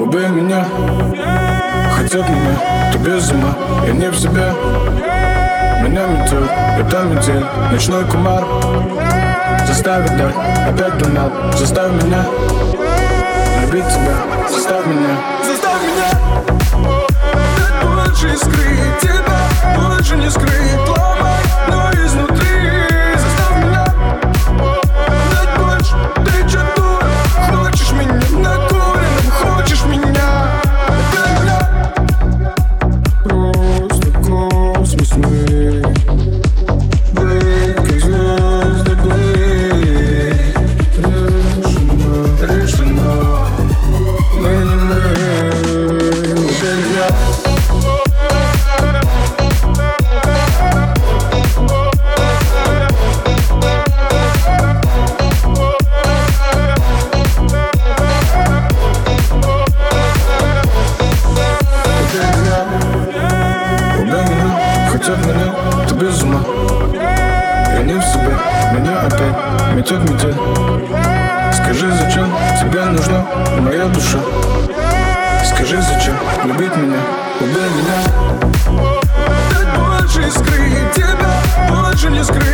Убей меня, хотят меня, ты без ума, я не в себе. Меня метет, это метель, ночной кумар. Заставит дать, опять туннел, заставь меня любить тебя, заставь меня. Заставь меня дать больше искры, тебя больше не скрыть. Ломай, но изнутри. Заставь меня дать больше. Ты чё, дура? Хочешь меня накуренным, хочешь меня? Опять меня. Просто космос мы, быть как звезды плыть. Решено, мы не мы. Опять я. Хотят меня, ты без ума, я не в себе, меня опять метет метель. Скажи, зачем тебе нужна моя душа? Скажи, зачем любить меня, убей меня. Дать больше искры, тебя больше не скрыть.